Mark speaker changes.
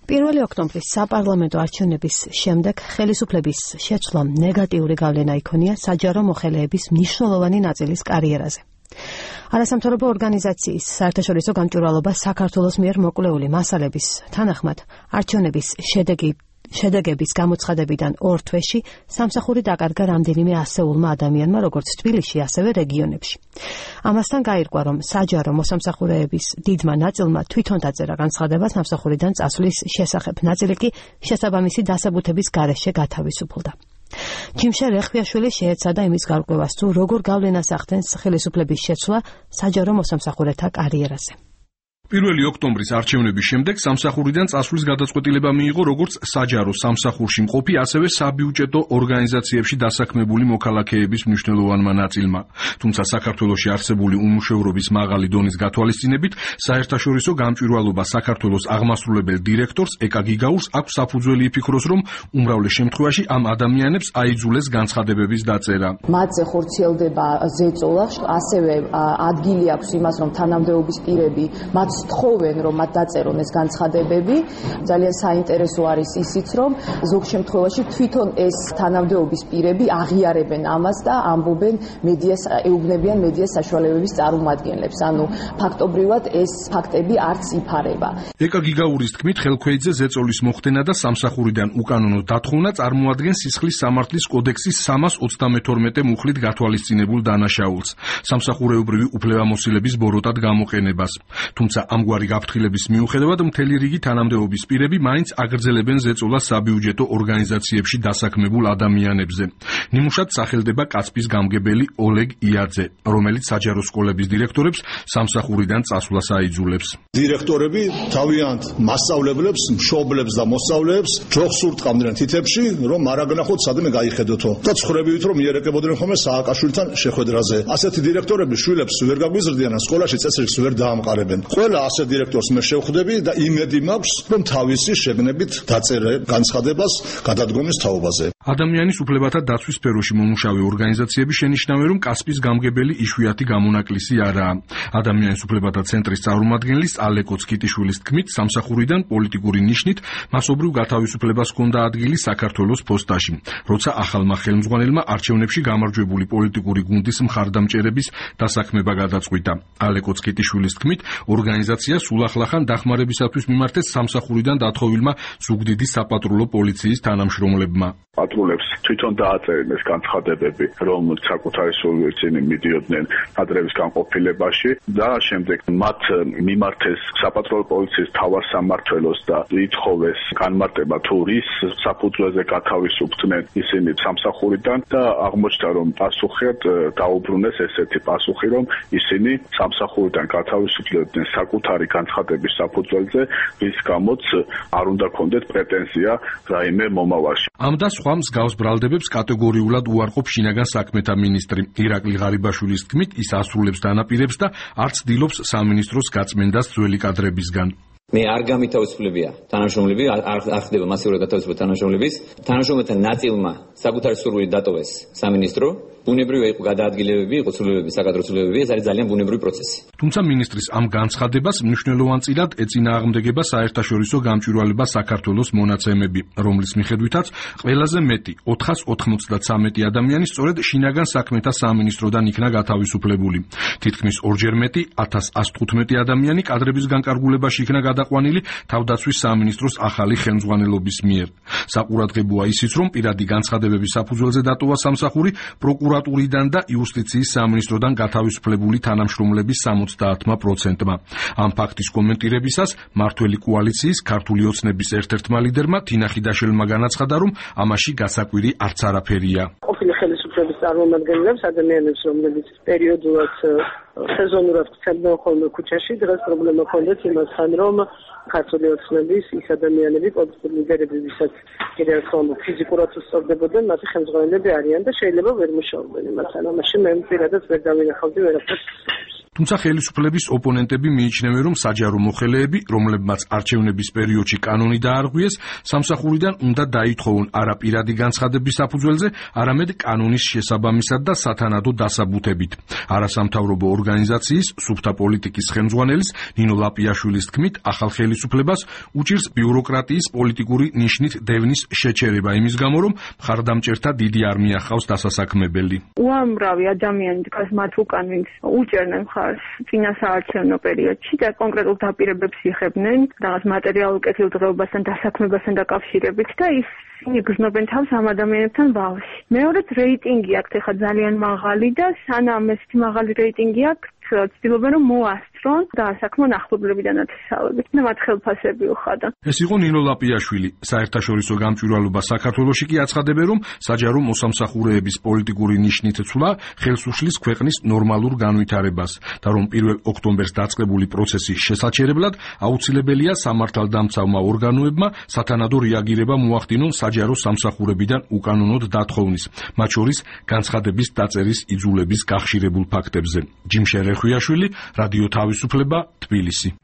Speaker 1: 1 ოქტომბრის საპარლამენტო არჩევნების შემდეგ ხელისუფლების შეცვლამ ნეგატიური გავლენა იქონია საჯარო მოხელეების მნიშვნელოვანი ნაწილის კარიერაზე. არასამთავრობო ორგანიზაციის საერთაშორისო გამჭვირვალობა საქართველოს მიერ მოკვლეული მასალების თანახმად არჩევნების შედეგების გამოცხადებიდან 2 თვეში სამსახური დაკარგა რამდენიმე ასეულმა ადამიანმა, როგორც თბილისში, ასევე რეგიონებში. ამასთან გაირკვა, რომ საჯარო მოსამსახურეების დიდმა ნაწილმა თვითონ დაწერა განცხადება სამსახურიდან წასვლის შესახებ, ნაწილი კი შესაბამისი დასაბუთების გარეშე გათავისუფლდა. ჯიმშა რეხვიაშვილი შეეცადა იმის გარკვევას, თუ როგორ გავლენას ახდენს ხელისუფლების შეცვლა საჯარო მოსამსახურეთა კარიერაზე.
Speaker 2: 1 ოქტომბრის არჩევნების შემდეგ სამსახურიდან წასვლის გადაწყვეტილება მიიღო როგორც საჯარო სამსახურში მყოფი, ასევე საბიუჯეტო ორგანიზაციებში დასაქმებული მოქალაქეების მნიშვნელოვანმა ნაწილმა. თუმცა საქართველოში არსებული უმუშევრობის მაღალი დონის გათვალისწინებით, საერთაშორისო გამჭვირვალობა საქართველოს აღმასრულებელ დირექტორს ეკა გიგაურს აქვს საფუძველი იფიქროს, რომ უმრავლეს შემთხვევაში ამ ადამიანებს აიძულეს განცხადებების დაწერა.
Speaker 3: მათზე ხორციელდება ზეწოლა, ასევე ადგილი აქვს იმას, რომ თანამდებობის პირები მათ თხოვენ, რომ მათ დაწერონ ეს განცხადებები. ძალიან საინტერესო არის ისიც, რომ ზოგ შემთხვევაში თვითონ ეს თანამდებობის პირები აღიარებენ ამას და ამბობენ ეუბნებიან მედიას საშუალებების წარმომადგენლებს. ანუ ფაქტობრივად ეს ფაქტები არც იფარება.
Speaker 2: ეკა გიგაურის თქმით, ხელქვეითზე ზეწოლის მოხდენა და სამსახურიდან უკანონო დათხოვნა წარმოადგენს სისხლის სამართლის კოდექსის 322 მუხლით გათვალისწინებულ დანაშაულს, სამსახურეობრივი უფლებამოსილების ბოროტად გამოყენებას. თუმცა ამგვარი გაფრთხილების მიუხედავად მთელი რიგი თანამდებობის პირები მაინც აგრძელებენ ზეწოლას საბიუჯეტო ორგანიზაციებში დასაქმებულ ადამიანებზე. ნიმუშად სახელდება კაცბის გამგებელი ოლეგ იაძე, რომელიც საჯარო სკოლების დირექტორებს სამსახურიდან წასვლას აიძულებს.
Speaker 4: დირექტორები თავიანთ მასწავლებლებს, მშობლებს და მოსწავლეებს ჯოხს ურტყამდნენ თითებში, რომ არაგნახოთ სადმე გაიხედოთო და ცხრებივით რომ იერეკებოდნენ ხოლმე სააკაშვილთან შეხვედრაზე. ასეთი დირექტორები შვილებს ვერ გაგვიზრდიან, სკოლაში წესრიგს ვერ დაამყარებენ. ყველა ასეთ დირექტორს მე შევხვდები და იმედი მაქვს, რომ თავისი შეგნებით დაწერე განცხადებას გადადგომის თაობაზე.
Speaker 2: ადამიანის უფლებათა დაცვის სფეროში მომუშავე ორგანიზაციები შენიშნავენ, რომ კასპის გამგებელი იშვიათი გამონაკლისი არაა. ადამიანის უფლებათა ცენტრის წარმომადგენლის ალეკო ცკიტიშვილის თქმით, სამსახურიდან პოლიტიკური ნიშნით მასობრივ გათავისუფლებას ჰქონდა ადგილი საქართველოს ფოსტაში, როცა ახალმა ხელმძღვანელმა არჩევნებში გამარჯვებული პოლიტიკური გუნდის მხარდამჭერების დასაქმება გადაწყვიტა. ალეკო ცკიტიშვილის თქმით, ორგანიზაცია სულახლახან დახმარებისათვის მიმართეს სამსახურიდან დათხოვილმა ზუგდიდის საპატრულო პოლიციის თანამშრომლებმა.
Speaker 5: პატრულებს თვითონ დააწერენ ეს განცხადებები, რომ საკუთარი სულისწინი მიდიოდნენ ადრევის განყოფილებაში და შემდეგ მათ მიმართეს საპატრულო პოლიციის მთავარ სამმართველოს და ითხოვეს განმარტება, თუ რის საფუძველზე გათავისუფლდნენ ისინი სამსახურიდან და აღმოჩნდა, რომ პასუხად დაუბრუნეს ესეთი პასუხი, რომ ისინი სამსახურიდან გათავისუფლებდნენ საკუთარი განცხადების საფუძველზე, რის გამოც არ უნდა ქონდეთ პრეტენზია რაიმე მომავალში.
Speaker 2: ამ და სხვა მსგავს ბრალდებებს კატეგორიულად უარყოფს შინაგან საქმეთა მინისტრი ირაკლი ღარიბაშვილის თქმით, ის ასრულებს დანაპირებს და არ ცდილობს სამინისტროს გაწმენდას ძველი კადრებისგან.
Speaker 6: მე არ გამითავისუფლებია თანამშრომლები, არ ხდება მასიური გათავისუფლება თანამშრომლებთა ნაწილმა საკუთარი სურვილი დატოვეს სამინისტრო, ბუნებრივია იყო გადაადგილებები, იყო ცვლილებები, საკადრო ცვლილებები, ეს არის ძალიან ბუნებრივი პროცესი.
Speaker 2: თუმცა მინისტრის ამ განცხადებას მნიშვნელოვანწილად ეწინააღმდეგება საერთაშორისო გამჭვირვალება საქართველოს მონაცემები, რომლის მიხედვითაც ყველაზე მეტი 493 ადამიანი სწორედ შინაგან საქმეთა სამინისტროდან იქნა გათავისუფლებული. თითქმის ორჯერ მეტი 1115 ადამიანი კადრების განკარგულებაში იქნა გადაყვანილი თავდაცვის სამინისტროს ახალი ხელმძღვანელობის მიერ. საყურადღებოა ისიც, რომ პირადი განცხადებების საფუძველზე დატოვა სამსახური პროკურატურიდან და იუსტიციის სამინისტროდან გათავისუფლებული თანამშრომლების 70%-მა. ამ ფაქტის კომენტირებისას მართველი კოალიციის ქართული ოცნების ერთ-ერთმა ლიდერმა თინა ხიდაშელმა განაცხადა, რომ ამაში გასაკვირი არც არაფერია.
Speaker 7: ყოფილი ხელისუფლების წარმომადგენლებს, ადამიანებს, რომლებიც პერიოდულად სეზონურად ხდებიან ხოლმე ქუჩაში, დღეს პრობლემა ჰქონდათ იმასთან, რომ ქართული ოცნების ის ადამიანები, პოლიტიკური ლიდერები, ვისაც კიდევ ერთხელ ფიზიკურად უსწორდებოდნენ, მათი ხელმძღვანელები არიან და შეიძლება ვერ მუშაობენ იმასთან. ამაში მე პირადად ვერ დავინახავდი ვერაფერს.
Speaker 2: თუმცა ხელისუფლების ოპონენტები მიიჩნევენ, რომ საჯარო მოხელეები, რომლებმაც არჩევნების პერიოდში კანონი დაარღვიეს, სამსახურიდან უნდა დაითხოვონ არა პირადი განცხადების საფუძველზე, არამედ კანონის შესაბამისად და სათანადო დასაბუთებით. არასამთავრობო ორგანიზაციის სუფთა პოლიტიკის ხელმძღვანელის ნინო ლაპიაშვილის თქმით, ახალ ხელისუფლებას უჭირს ბიუროკრატიის პოლიტიკური ნიშნით დევნის შეჩერება იმის გამო, რომ მხარდამჭერთა დიდი არმია ჰყავს დასასაქმებელი.
Speaker 8: უამრავი ადამიანი დგას მათ უკან, ვინც უჭერდნენ მხარს წინა საარჩევნო პერიოდში და კონკრეტულ დაპირებებს იღებდნენ რაღაც მატერიალურ კეთილდღეობასთან, დასაქმებასთან დაკავშირებით და ისინი გრძნობენ თავს ამ ადამიანებთან ბავშვი. მეორედ რეიტინგი აქვთ ეხლა ძალიან მაღალი და სანამ ესეთი მაღალი რეიტინგი აქვთ, ცდილობენ რომ მოასწრონ დასაქმონ ახლობლებიდანაც ისალებით და მათ ხელფასები უხადონ.
Speaker 2: ეს იყო ნინო ლაპიაშვილი. საერთაშორისო გამჭვირვალობა საქართველოში კი აცხადებენ, რომ საჯარო მოსამსახურეების პოლიტიკური ნიშნით ცვლა ხელს უშლის ქვეყნის ნორმალურ განვითარებას და რომ 1 ოქტომბერს დაწყებული პროცესის შესაჩერებლად აუცილებელია სამართალდამცავმა ორგანოებმა სათანადო რეაგირება მოახდინონ საჯარო სამსახურებიდან უკანონოდ დათხოვნის, მათ შორის განცხადების დაწერის იძულების გახშირებულ ფაქტებზე. ჯიმშე რეხვიაშვილი, რადიო თავისუფლება, თბილისი.